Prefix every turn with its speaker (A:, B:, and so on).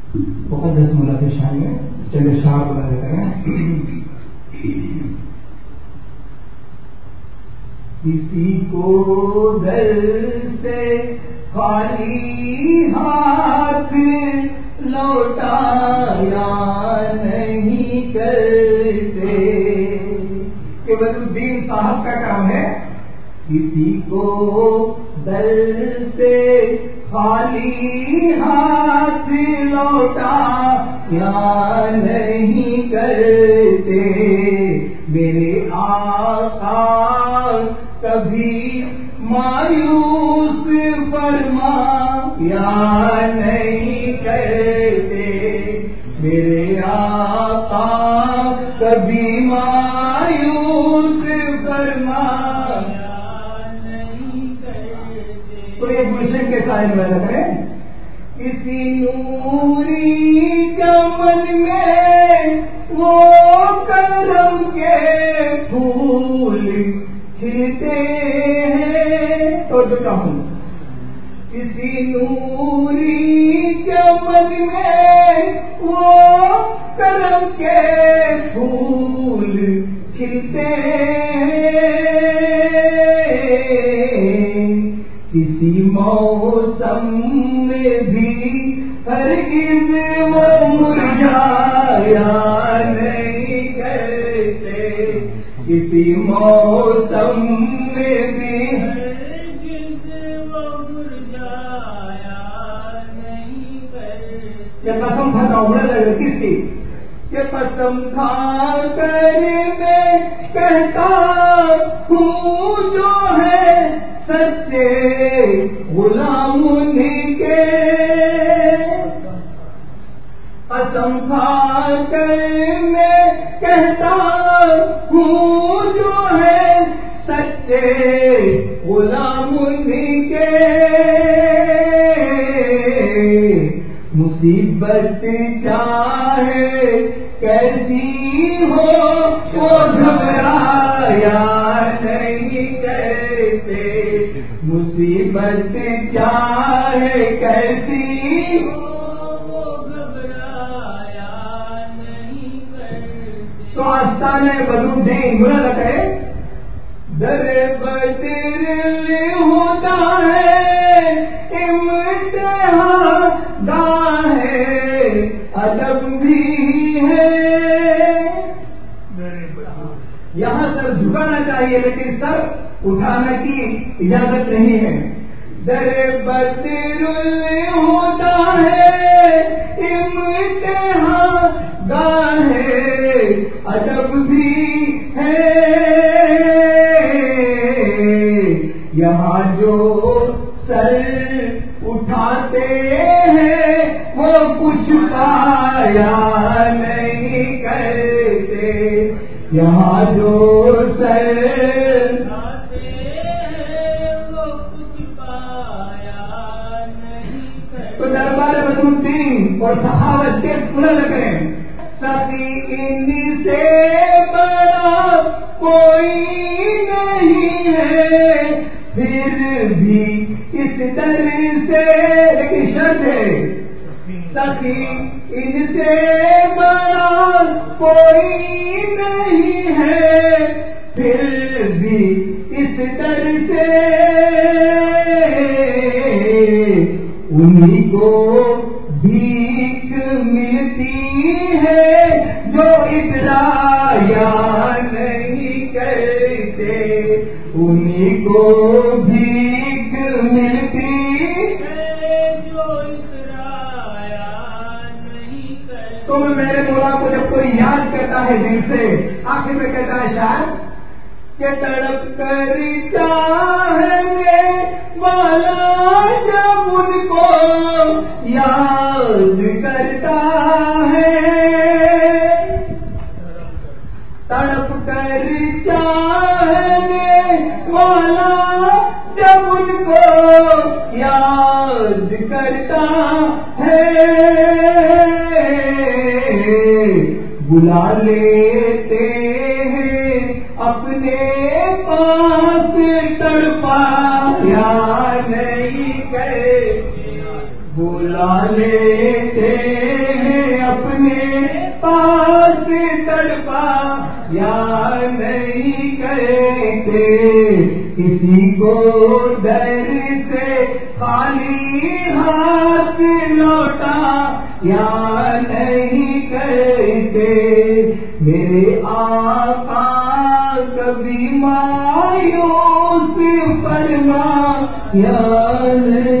A: مقدس مولا کے شان میں چلے شاہ بنا دیتے ہیں. کسی کو دل سے خالی ہاتھ لوٹایا نہیں کرتے. کہ ولی صاحب کا کام ہے کسی کو دل سے خالی ہاتھ لوٹایا نہیں کرتے. میرے آقا کبھی مایوس فرمایا نہیں کرتے. میرے آقا کبھی مایوس فرمایا نہیں کرتے. تو ایک گلشن کے سائن میں رکھیں. کسی نوری چمن میں وہ کرم کے پھول کھلتے ہیں. تو جو کہوں کسی نوری چمن میں وہ کرم کے پھول کھلتے ہیں. کسی موسم میں بھی ہرگز وہ مرجھایا نہیں کرتے. کسی موسم میں بھی ہرگز وہ مرجھایا نہیں کرتے. یہ قسم کھاتا ہوں لگے کس کی؟ یہ قسم کھا کر میں کہتا ہوں جو ہے سچے غلام انہیں کے. قسم کھا کر میں کہتا ہوں جو ہے سچے غلام انہیں کے. مصیبت چاہے کیسی ہو وہ گھبرایا نہیں کرتے. مصیبت چاہے کیسی ہو وہ گھبرایا نہیں کرتے. تو آستانے بدرالدین بلا لگے در بدر ہوتا ہے امتحان گاہ ہے ادب بھی ہے. یہاں سر جھکانا چاہیے لیکن سر اٹھانے کی اجازت نہیں ہے. در بدر ہوتا ہے امتحان گاہ ہے ادب بھی ہے. یہاں جو سر اٹھاتے ہیں وہ کچھ پایا نہیں کرتے. یہاں جو سر اٹھاتے ہیں وہ کچھ پایا نہیں کرتے. تو دربار بدرالدین اور صحابت کے بلند کریں. سخی ان سے بڑا کوئی نہیں ہے پھر بھی اس در سے لیکن شرط ہے سخی ان سے بڑا کوئی نہیں ہے پھر بھی اس در سے انہیں کو بھیک ملتی ہے جو اترایا نہیں کرتے. انہیں کو بھیک ملتی ہے جو اترایا نہیں کرتے. تو میرے مولا کو جب کوئی یاد کرتا ہے دل سے آخر میں کہتا ہے شاید کہ تڑپ کر چاہنے والا جب ان کو یاد کرتا ہے. تڑپ کر چاہنے والا جب ان کو یاد کرتا ہے بلا لیتے ہیں اپنے پاس تڑپایا نہیں کرتے. بلا لیتے ہیں اپنے پاس تڑپا یا نہیں کہتے کسی کو در سے خالی ہاتھ لوٹا یا نہیں کہتے میرے آقا کبھی مایوس فرما یا نہیں